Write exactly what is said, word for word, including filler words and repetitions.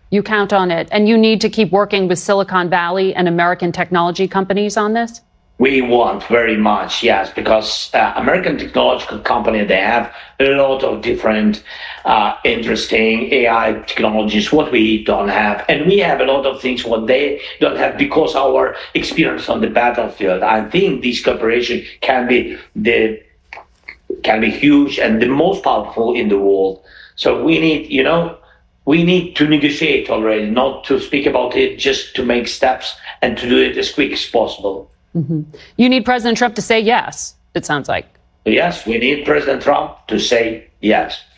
You count on it. And you need to keep working with Silicon Valley and American technology companies on this? We want very much, yes, because uh, American technological company, they have a lot of different uh, interesting A I technologies, what we don't have. And we have a lot of things what they don't have because our experience on the battlefield. I think this cooperation can be the can be huge and the most powerful in the world. So we need, you know, we need to negotiate already, not to speak about it, just to make steps and to do it as quick as possible. Mm-hmm. You need President Trump to say yes, it sounds like. Yes, we need President Trump to say yes.